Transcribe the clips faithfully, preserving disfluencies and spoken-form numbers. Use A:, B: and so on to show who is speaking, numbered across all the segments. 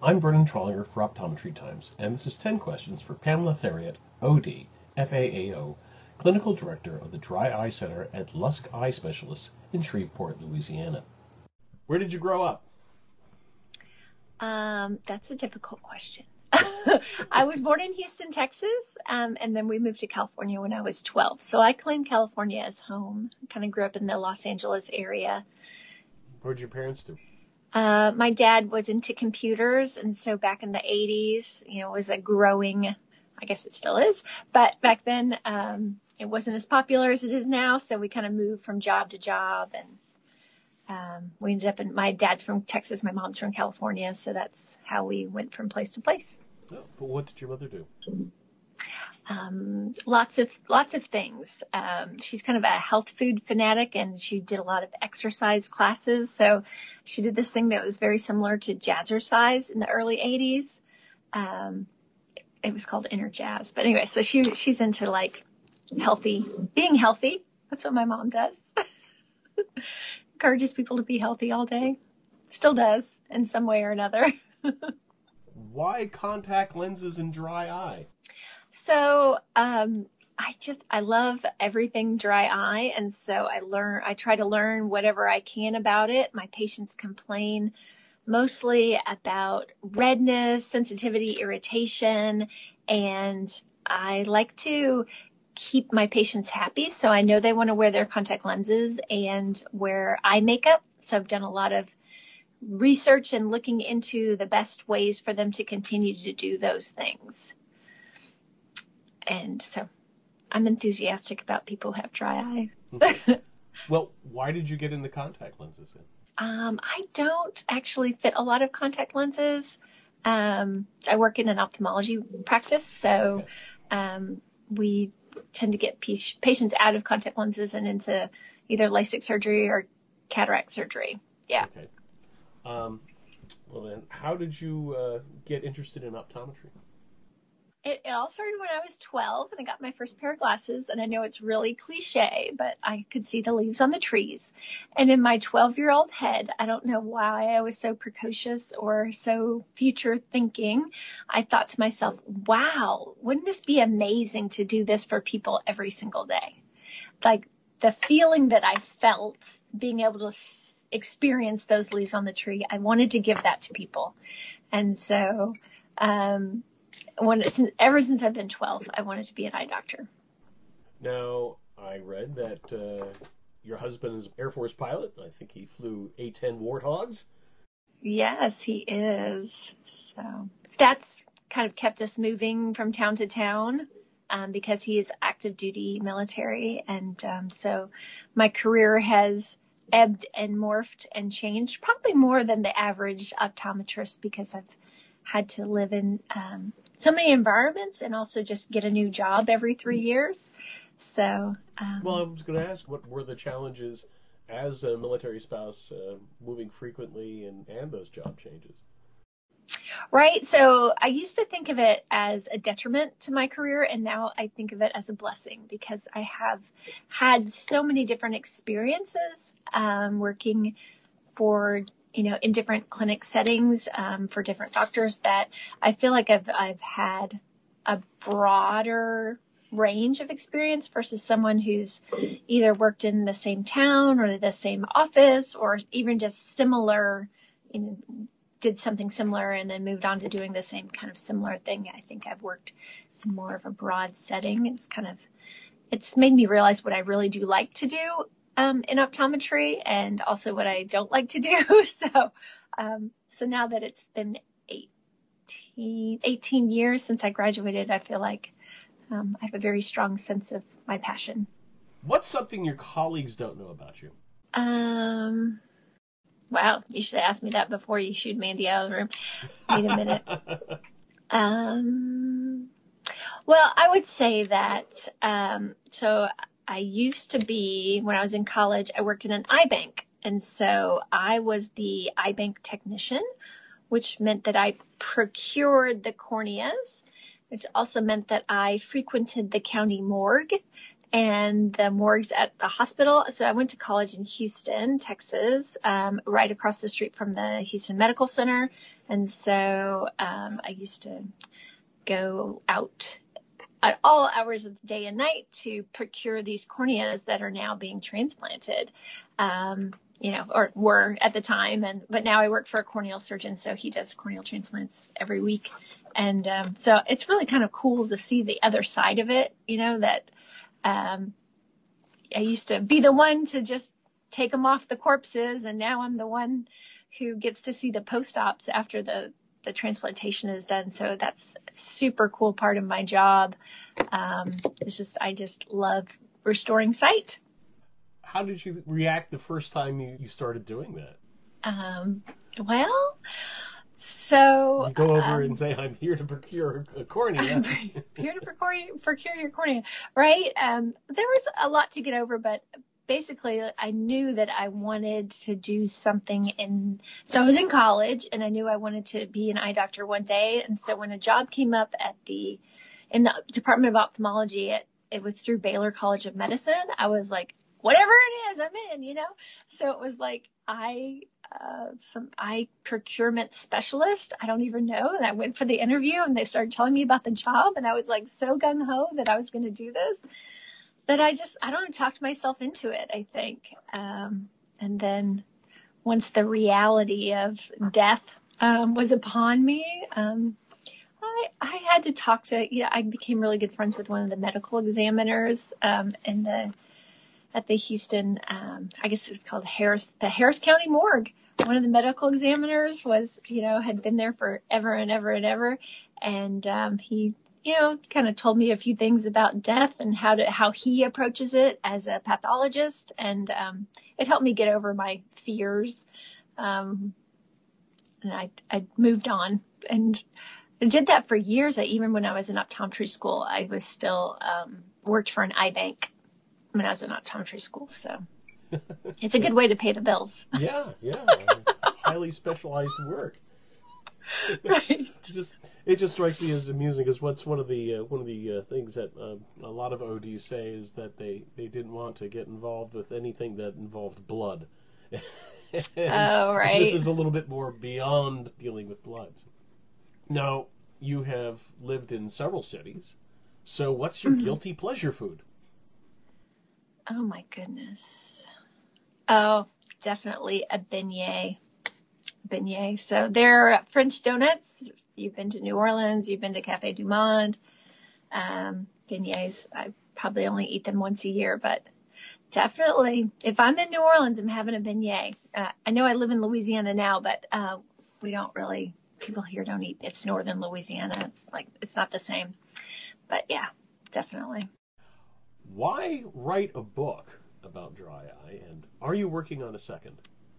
A: I'm Vernon Trollinger for Optometry Times, and this is ten Questions for Pamela Theriot, O D, F A A O, Clinical Director of the Dry Eye Center at Lusk Eye Specialists in Shreveport, Louisiana. Where did you grow up?
B: Um, that's a difficult question. I was born in Houston, Texas, um, and then we moved to California when I was twelve. So I claim California as home. Kind of grew up in the Los Angeles area.
A: What did your parents do?
B: Uh, my dad was into computers, and so back in the eighties, you know, it was a growing, I guess it still is, but back then um, it wasn't as popular as it is now, so we kind of moved from job to job, and um, we ended up in, my dad's from Texas, my mom's from California, so that's how we went from place to place.
A: Oh, but what did your mother do?
B: Um, lots of, lots of things. Um, she's kind of a health food fanatic, and she did a lot of exercise classes. So she did this thing that was very similar to jazzercise in the early eighties. Um, it was called Inner Jazz, but anyway, so she, she's into like healthy, being healthy. That's what my mom does. Encourages people to be healthy all day. Still does in some way or another.
A: Why contact lenses and dry eye?
B: So, um, I just, I love everything dry eye. And so I learn, I try to learn whatever I can about it. My patients complain mostly about redness, sensitivity, irritation, and I like to keep my patients happy. So I know they want to wear their contact lenses and wear eye makeup. So I've done a lot of research and looking into the best ways for them to continue to do those things. And so I'm enthusiastic about people who have dry eye.
A: Okay. Well, why did you get into contact lenses then?
B: Um, I don't actually fit a lot of contact lenses. Um, I work in an ophthalmology practice, so
A: Okay.
B: um, we tend to get p- patients out of contact lenses and into either LASIK surgery or cataract surgery. Yeah.
A: Okay. Um, well then, how did you uh, get interested in optometry?
B: It, it all started when I was twelve and I got my first pair of glasses. And I know it's really cliche, but I could see the leaves on the trees. And in my twelve-year-old head, I don't know why I was so precocious or so future thinking. I thought to myself, wow, wouldn't this be amazing to do this for people every single day? Like the feeling that I felt being able to s- experience those leaves on the tree, I wanted to give that to people. And so, um, When, since, ever since I've been twelve, I wanted to be an eye doctor.
A: Now, I read that uh, your husband is an Air Force pilot. I think he flew A ten Warthogs.
B: Yes, he is. So stats kind of kept us moving from town to town um, because he is active duty military. And um, so my career has ebbed and morphed and changed probably more than the average optometrist because I've had to live in um, so many environments and also just get a new job every three years. So, um,
A: Well, I was going to ask, what were the challenges as a military spouse, uh, moving frequently and, and those job changes?
B: right. So I used to think of it as a detriment to my career, and now I think of it as a blessing because I have had so many different experiences um, working for, you know, in different clinic settings um, for different doctors that I feel like I've I've had a broader range of experience versus someone who's either worked in the same town or the same office or even just similar, you know, did something similar and then moved on to doing the same kind of similar thing. I think I've worked in more of a broad setting. It's kind of, it's made me realize what I really do like to do um, in optometry and also what I don't like to do. so, um, so now that it's been eighteen, eighteen years since I graduated, I feel like um, I have a very strong sense of my passion.
A: What's something your colleagues don't know about you?
B: Um, wow, you should have asked me that before you shooed Mandy out of the room. Wait a minute. Um, well, I would say that, um, so I used to be, when I was in college, I worked in an eye bank. And so I was the eye bank technician, which meant that I procured the corneas, which also meant that I frequented the county morgue and the morgues at the hospital. So I went to college in Houston, Texas, um, right across the street from the Houston Medical Center. And so um, I used to go out at all hours of the day and night to procure these corneas that are now being transplanted, um, you know, or were at the time. And but now I work for a corneal surgeon, so he does corneal transplants every week. And um, so it's really kind of cool to see the other side of it, you know, that um, I used to be the one to just take them off the corpses, and now I'm the one who gets to see the post-ops after the the transplantation is done. So that's a super cool part of my job. Um, it's just, I just love restoring sight.
A: How did you react the first time you, you started doing that?
B: Um, well, so
A: you go over
B: um,
A: and say, I'm here to procure a cornea.
B: here to procure, procure your cornea, right? Um, there was a lot to get over, but basically I knew that I wanted to do something in, so I was in college and I knew I wanted to be an eye doctor one day. And so when a job came up at the, in the Department of Ophthalmology, it, it was through Baylor College of Medicine. I was like, whatever it is, I'm in, you know? So it was like, I, uh, some eye procurement specialist. I don't even know. And I went for the interview and they started telling me about the job. And I was like so gung ho that I was going to do this. But I just, I don't know, talked myself into it, I think. Um, and then once the reality of death um, was upon me, um, I, I had to talk to, you know, I became really good friends with one of the medical examiners um, in the, at the Houston, um, I guess it was called Harris, the Harris County Morgue. One of the medical examiners was, you know, had been there forever and ever and ever. And um, he you know, kind of told me a few things about death and how to, how he approaches it as a pathologist. And, um, it helped me get over my fears. Um, and I, I moved on and I did that for years. I, even when I was in optometry school, I was still, um, worked for an eye bank when I was in optometry school. So it's a good way to pay the bills.
A: Yeah. Yeah. Highly specialized work.
B: Right.
A: just it just strikes me as amusing because what's one of the uh, one of the uh, things that uh, a lot of O Ds say is that they, they didn't want to get involved with anything that involved blood. and,
B: Oh, right.
A: and this is a little bit more beyond dealing with blood. Now, you have lived in several cities, so what's your mm-hmm. guilty pleasure food?
B: Oh my goodness. Oh, definitely a beignet. Beignet. So they're French donuts. You've been to New Orleans, you've been to Café du Monde. Um, beignets, I probably only eat them once a year, but definitely if I'm in New Orleans, I'm having a beignet. Uh, I know I live in Louisiana now, but, uh, we don't really, people here don't eat, it's northern Louisiana. It's like, it's not the same, but yeah, definitely.
A: Why write a book about dry eye, and are you working on a second?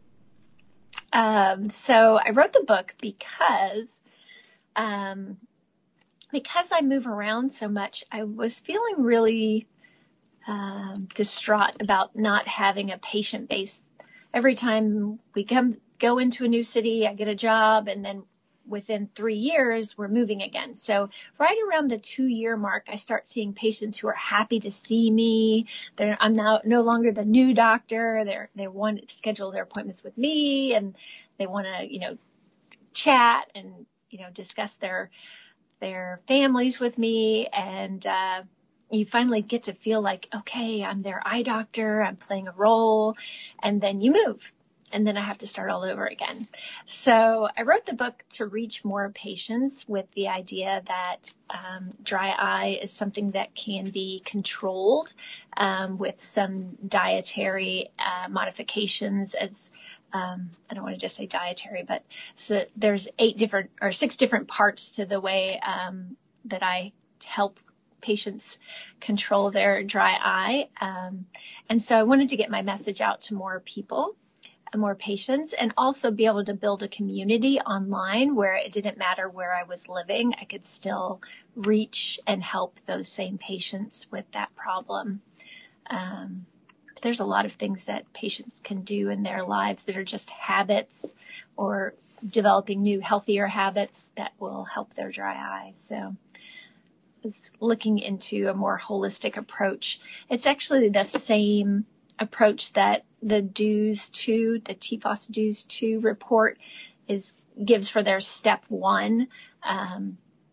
B: Um, so I wrote the book because, um, because I move around so much, I was feeling really, um, distraught about not having a patient base. Every time we come, go into a new city, I get a job, and then within three years, we're moving again. So right around the two year mark, I start seeing patients who are happy to see me. They're, I'm now no longer the new doctor. They're, they want to schedule their appointments with me, and they want to, you know, chat and, you know, discuss their, their families with me. And, uh, you finally get to feel like, okay, I'm their eye doctor. I'm playing a role, and then you move. And then I have to start all over again. So I wrote the book to reach more patients with the idea that um, dry eye is something that can be controlled um, with some dietary uh, modifications. As um, I don't want to just say dietary, but so there's eight different or six different parts to the way um, that I help patients control their dry eye. Um, and so I wanted to get my message out to more people, more patients, and also be able to build a community online where it didn't matter where I was living. I could still reach and help those same patients with that problem. Um, there's a lot of things that patients can do in their lives that are just habits or developing new, healthier habits that will help their dry eye. So is looking into a more holistic approach. It's actually the same approach that the D U S two, the T F O S D U S two report is gives for their step one. Um,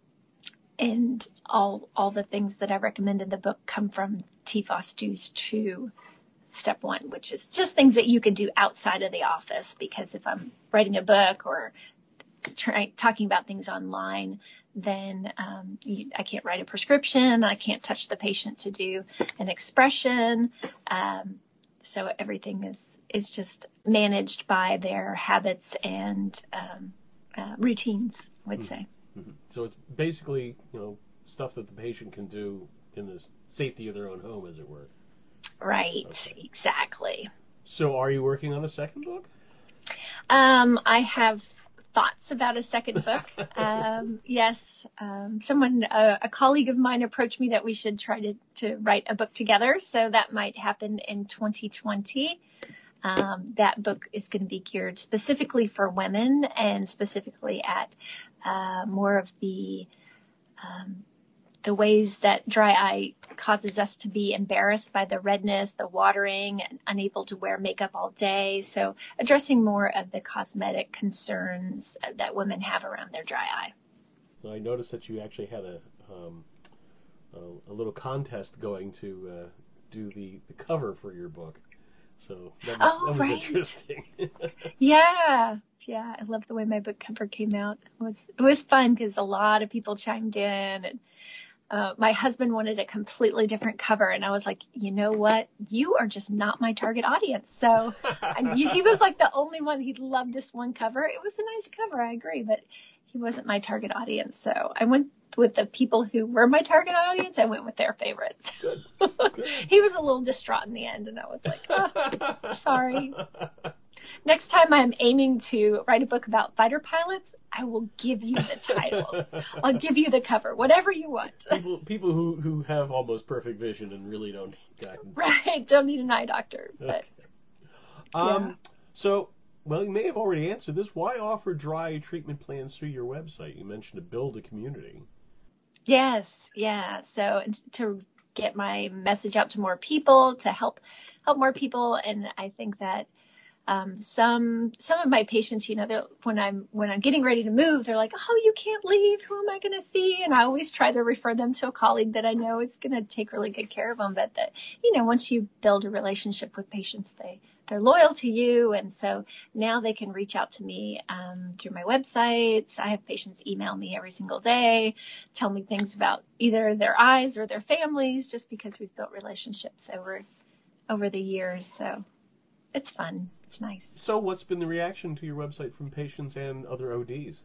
B: and all all the things that I recommend in the book come from T F O S D U S two step one, which is just things that you can do outside of the office. Because if I'm writing a book or try, talking about things online, then um, you, I can't write a prescription. I can't touch the patient to do an expression. Um, so everything is, is just managed by their habits and um, uh, routines, I would say.
A: Mm-hmm. So it's basically, you know, stuff that the patient can do in the safety of their own home, as it were.
B: Right,
A: Okay.
B: Exactly.
A: So are you working on a second book?
B: Um, I have thoughts about a second book. Um, yes, um, someone, a, a colleague of mine approached me that we should try to, to write a book together. So that might happen in twenty twenty. Um, that book is going to be geared specifically for women and specifically at uh, more of the um, the ways that dry eye causes us to be embarrassed by the redness, the watering, and unable to wear makeup all day. So addressing more of the cosmetic concerns that women have around their dry eye.
A: So I noticed that you actually had a um, a, a little contest going to uh, do the, the cover for your book. So that was,
B: Oh,
A: that was
B: right.
A: interesting.
B: Yeah. Yeah. I love the way my book cover came out. It was, it was fun because a lot of people chimed in, and Uh, my husband wanted a completely different cover, and I was like, you know what? You are just not my target audience. So I, he was like the only one. He loved this one cover. It was a nice cover, I agree, but he wasn't my target audience. So I went with the people who were my target audience. I went with their favorites.
A: Good. Good.
B: He was a little distraught in the end, and I was like, oh, sorry. Next time I'm aiming to write a book about fighter pilots, I will give you the title. I'll give you the cover, whatever you want.
A: People people who, who have almost perfect vision and really don't need guidance.
B: Right, don't need an eye doctor. But,
A: okay. Um,
B: yeah.
A: So, well, you may have already answered this. Why offer dry eye treatment plans through your website? You mentioned to build a community.
B: Yes, yeah. So to get my message out to more people, to help help more people, and I think that Um, some, some of my patients, you know, when I'm, when I'm getting ready to move, they're like, oh, you can't leave. Who am I going to see? And I always try to refer them to a colleague that I know is going to take really good care of them. But that, you know, once you build a relationship with patients, they, they're loyal to you. And so now they can reach out to me, um, through my websites. I have patients email me every single day, tell me things about either their eyes or their families, just because we've built relationships over, over the years. So it's fun. It's nice.
A: So what's been the reaction to your website from patients and other O Ds?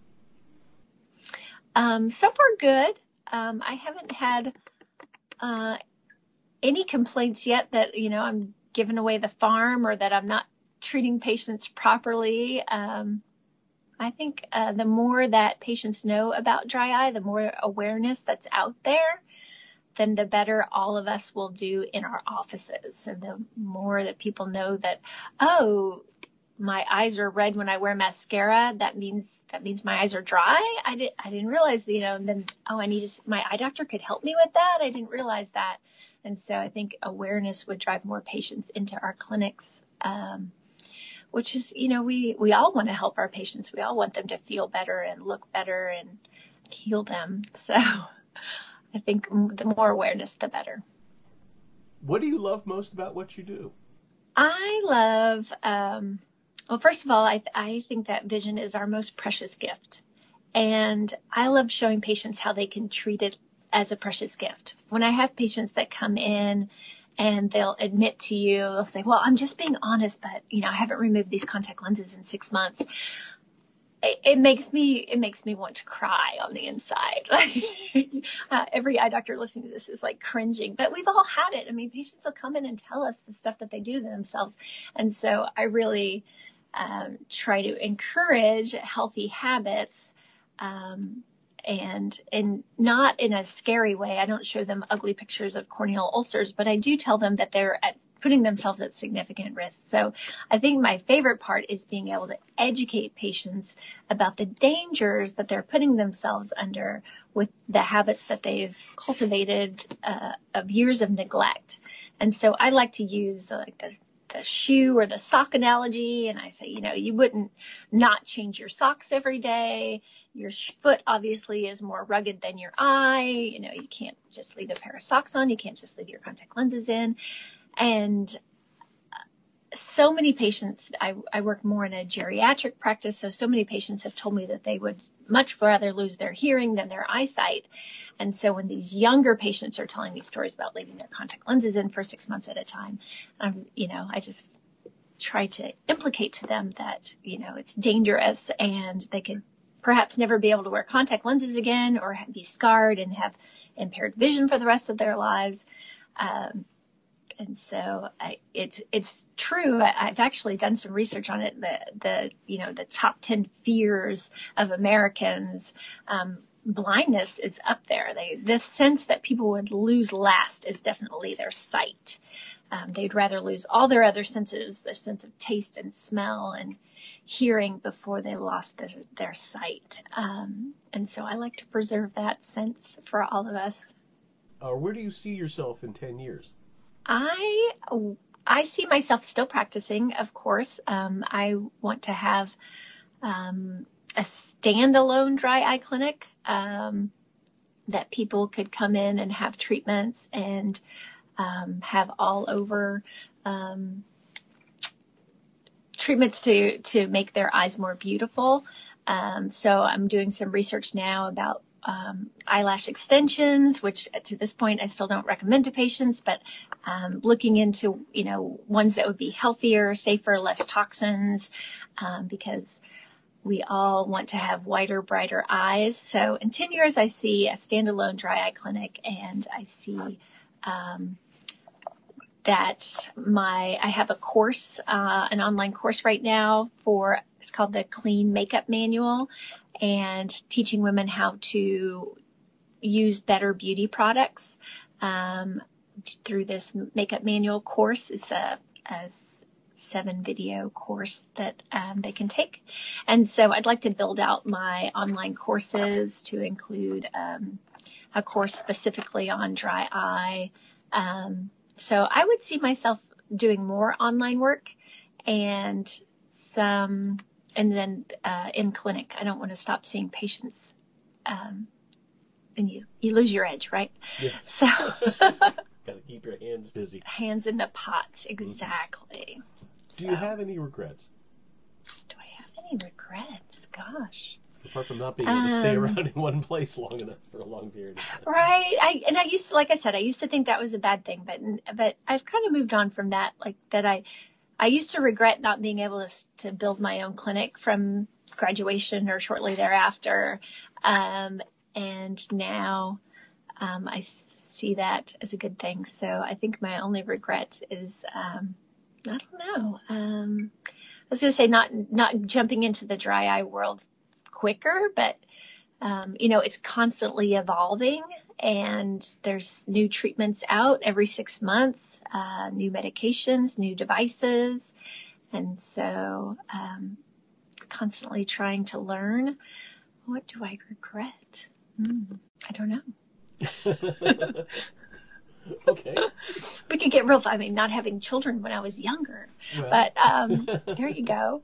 B: Um, so far good. Um, I haven't had uh, any complaints yet that, you know, I'm giving away the farm or that I'm not treating patients properly. Um, I think uh, the more that patients know about dry eye, the more awareness that's out there, then the better all of us will do in our offices. And the more that people know that, oh, my eyes are red when I wear mascara, that means that means my eyes are dry. I didn't I didn't realize, you know, and then, oh, I need to, my eye doctor could help me with that. I didn't realize that. And so I think awareness would drive more patients into our clinics, um, which is, you know, we, we all want to help our patients. We all want them to feel better and look better and heal them. So I think the more awareness, the better.
A: What do you love most about what you do?
B: I love, um, well, first of all, I, I think that vision is our most precious gift. And I love showing patients how they can treat it as a precious gift. When I have patients that come in and they'll admit to you, they'll say, well, I'm just being honest, but, you know, I haven't removed these contact lenses in six months. It, it makes me, it makes me want to cry on the inside. uh, every eye doctor listening to this is like cringing, but we've all had it. I mean, patients will come in and tell us the stuff that they do to themselves. And so I really um, try to encourage healthy habits, um, and, and not in a scary way. I don't show them ugly pictures of corneal ulcers, but I do tell them that they're at putting themselves at significant risk. So I think my favorite part is being able to educate patients about the dangers that they're putting themselves under with the habits that they've cultivated uh, of years of neglect. And so I like to use like the the shoe or the sock analogy. And I say, you know, you wouldn't not change your socks every day. Your foot obviously is more rugged than your eye. You know, you can't just leave a pair of socks on. You can't just leave your contact lenses in. And so many patients, I, I work more in a geriatric practice, so so many patients have told me that they would much rather lose their hearing than their eyesight. And so when these younger patients are telling me stories about leaving their contact lenses in for six months at a time, I'm, you know, I just try to implicate to them that, you know, it's dangerous and they could perhaps never be able to wear contact lenses again or be scarred and have impaired vision for the rest of their lives. Um, And so I, it's it's true. I, I've actually done some research on it. The the you know the top ten fears of Americans, um, blindness is up there. They the sense that people would lose last is definitely their sight. Um, they'd rather lose all their other senses, their sense of taste and smell and hearing, before they lost their, their sight. Um, and so I like to preserve that sense for all of us.
A: Uh, where do you see yourself in ten years?
B: I I see myself still practicing, of course. Um, I want to have um, a standalone dry eye clinic um, that people could come in and have treatments and um, have all over um, treatments to to make their eyes more beautiful. Um, so I'm doing some research now about Um, eyelash extensions, which to this point I still don't recommend to patients, but um, looking into, you know, ones that would be healthier, safer, less toxins, um, because we all want to have whiter, brighter eyes. So in ten years, I see a standalone dry eye clinic, and I see um, that my I have a course, uh, an online course right now for, it's called the Clean Makeup Manual, and teaching women how to use better beauty products um, through this makeup manual course. It's a, a seven video course that um, they can take. And so I'd like to build out my online courses to include um, a course specifically on dry eye. Um, so I would see myself doing more online work and some, and then uh, in clinic. I don't want to stop seeing patients. Um, and you, you lose your edge, right?
A: Yeah.
B: So
A: Got to keep your hands busy.
B: Hands in the pots, exactly.
A: Mm-hmm.
B: So,
A: do you have any regrets?
B: Do I have any regrets? Gosh.
A: Apart from not being able to
B: um,
A: stay around in one place long enough for a long period of time.
B: Right. I and I used to, like I said, I used to think that was a bad thing, but but I've kind of moved on from that. Like that, I I used to regret not being able to to build my own clinic from graduation or shortly thereafter, um, and now um, I see that as a good thing. So I think my only regret is um, I don't know. Um, I was going to say not not jumping into the dry eye world quicker, but Um, you know, it's constantly evolving, and there's new treatments out every six months, uh, new medications, new devices. And so, um, constantly trying to learn. What do I regret? Mm, I don't know.
A: Okay.
B: We could get real, I mean, not having children when I was younger,
A: Well.
B: but, um, there you go.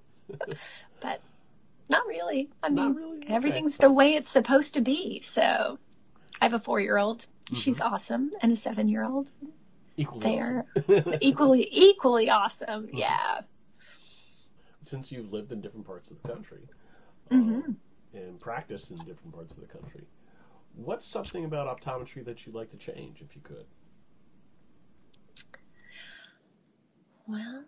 B: But not really. I mean,
A: Not really? Okay.
B: Everything's the way it's supposed to be. So I have a four-year-old. Mm-hmm. She's awesome. And a seven-year-old.
A: Equally
B: They're
A: awesome.
B: equally, equally awesome. Mm-hmm. Yeah.
A: Since you've lived in different parts of the country
B: mm-hmm.
A: um, and practiced in different parts of the country, what's something about optometry that you'd like to change if you could?
B: Well,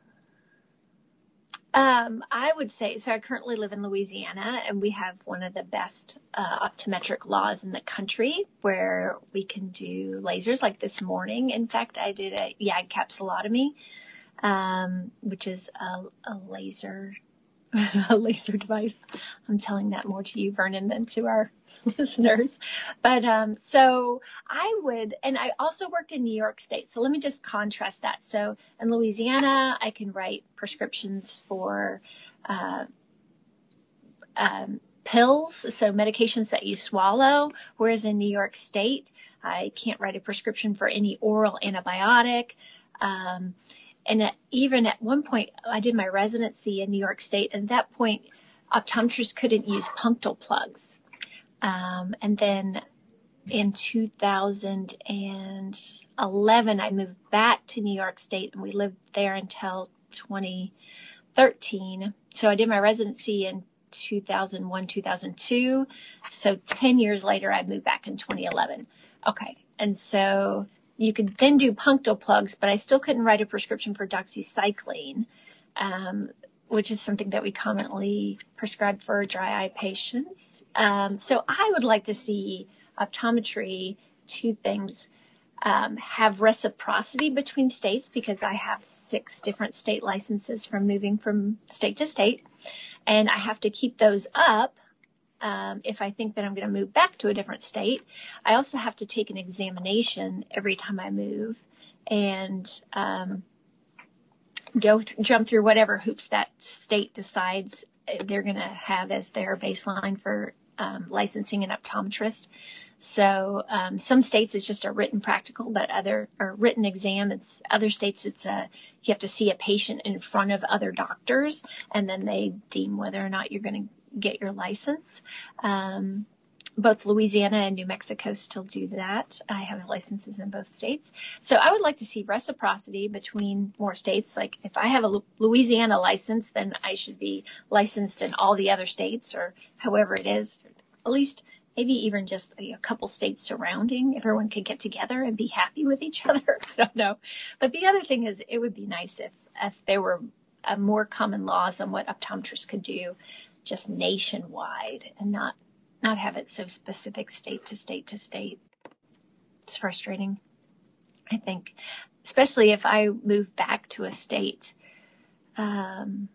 B: Um, I would say, so I currently live in Louisiana, and we have one of the best uh, optometric laws in the country where we can do lasers. Like this morning, in fact, I did a YAG capsulotomy, um, which is a, a laser, a laser device. I'm telling that more to you, Vernon, than to our listeners. But um, so I would, and I also worked in New York State. So let me just contrast that. So in Louisiana, I can write prescriptions for uh, um, pills, so medications that you swallow, whereas in New York State, I can't write a prescription for any oral antibiotic. Um, and at, even at one point, I did my residency in New York State, and at that point, optometrists couldn't use punctal plugs. Um, and then in two thousand eleven, I moved back to New York State, and we lived there until twenty thirteen. So I did my residency in two thousand one, two thousand two. So ten years later, I moved back in twenty eleven. Okay. And so you could then do punctal plugs, but I still couldn't write a prescription for doxycycline, um, which is something that we commonly prescribe for dry eye patients. Um, so I would like to see optometry, two things, um, have reciprocity between states, because I have six different state licenses from moving from state to state, and I have to keep those up. Um, if I think that I'm going to move back to a different state, I also have to take an examination every time I move, and um, go th- jump through whatever hoops that state decides they're going to have as their baseline for um, licensing an optometrist. So um, some states it's just a written practical, but other or written exam. It's other states it's a you have to see a patient in front of other doctors, and then they deem whether or not you're going to get your license. Um, both Louisiana and New Mexico still do that. I have licenses in both states. So I would like to see reciprocity between more states. Like if I have a Louisiana license, then I should be licensed in all the other states, or however it is, at least maybe even just a couple states surrounding. Everyone could get together and be happy with each other. I don't know. But the other thing is it would be nice if, if there were uh, more common laws on what optometrists could do just nationwide, and not not have it so specific state to state to state. It's frustrating, I think, especially if I move back to a state. Um,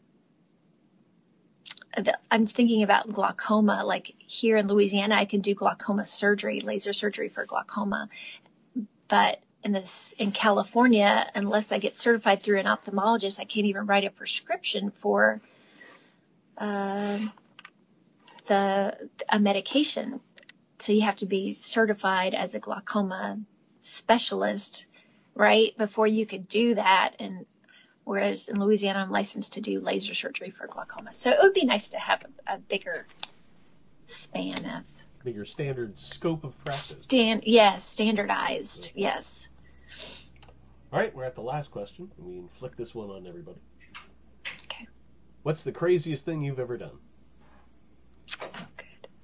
B: the, I'm thinking about glaucoma. Like here in Louisiana, I can do glaucoma surgery, laser surgery for glaucoma. But in this, in California, unless I get certified through an ophthalmologist, I can't even write a prescription for uh, the a medication. So you have to be certified as a glaucoma specialist, right, before you could do that. And whereas in Louisiana, I'm licensed to do laser surgery for glaucoma. So it would be nice to have a, a bigger span of
A: bigger standard scope of practice.
B: Stand, yes, standardized, okay. Yes.
A: All right, we're at the last question. We inflict this one on everybody.
B: Okay.
A: What's the craziest thing you've ever done?
B: Oh, good.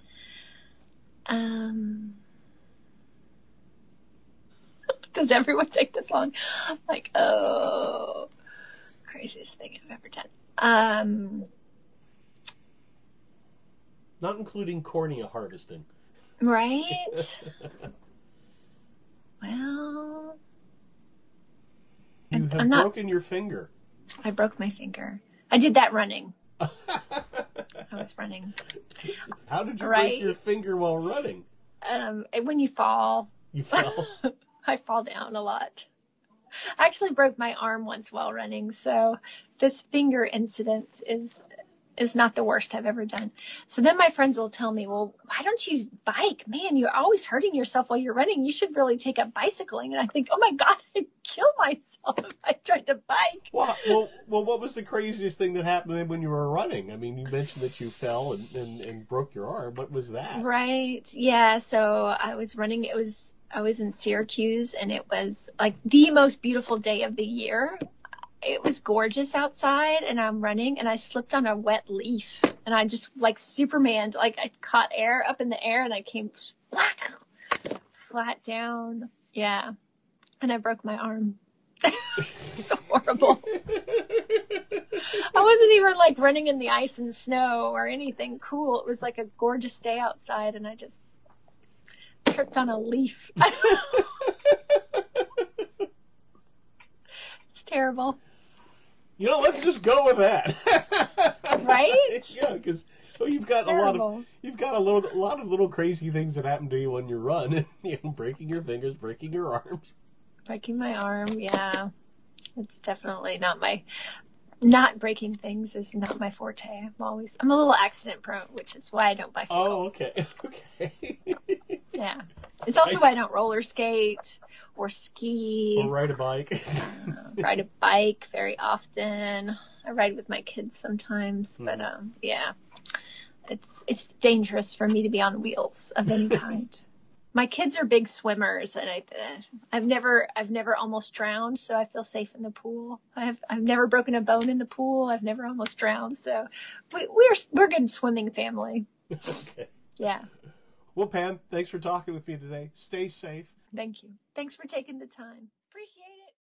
B: Um, does everyone take this long? Like, oh, craziest thing I've ever done. Um,
A: Not including cornea harvesting.
B: Right? Well,
A: you have
B: I'm not,
A: broken your finger.
B: I broke my finger. I did that running. I was running.
A: How did you
B: right?
A: break your finger while running?
B: Um, when you fall.
A: You fell?
B: I fall down a lot. I actually broke my arm once while running, so this finger incident is is not the worst I've ever done. So then my friends will tell me, well, why don't you bike? Man, you're always hurting yourself while you're running. You should really take up bicycling. And I think, oh my God, I'd kill myself if I tried to bike.
A: Well, well, well, what was the craziest thing that happened when you were running? I mean, you mentioned that you fell and, and, and broke your arm. What was that?
B: Right. Yeah. So I was running. It was, I was in Syracuse, and it was like the most beautiful day of the year. It was gorgeous outside, and I'm running, and I slipped on a wet leaf, and I just like Superman, like I caught air up in the air, and I came flat, flat down. Yeah. And I broke my arm. It's horrible. I wasn't even like running in the ice and snow or anything cool. It was like a gorgeous day outside, and I just tripped on a leaf. It's terrible.
A: You know, let's just go with that.
B: Right?
A: Yeah, because So you've got
B: Terrible.
A: a lot of you've got a little a lot of little crazy things that happen to you when you run. You know, breaking your fingers, breaking your arms.
B: Breaking my arm, yeah. It's definitely not my, not breaking things is not my forte. I'm always, I'm a little accident prone, which is why I don't bicycle.
A: Oh, okay. Okay.
B: Yeah. It's also why I don't roller skate or ski.
A: Or ride a bike.
B: uh, ride a bike very often. I ride with my kids sometimes, but
A: Mm.
B: um, yeah. It's, it's dangerous for me to be on wheels of any kind. My kids are big swimmers, and I, uh, I've never, I've never almost drowned, so I feel safe in the pool. I've, I've never broken a bone in the pool. I've never almost drowned, so we, we're, we're a good swimming family.
A: Okay.
B: Yeah.
A: Well, Pam, thanks for talking with me today. Stay safe.
B: Thank you. Thanks for taking the time. Appreciate it.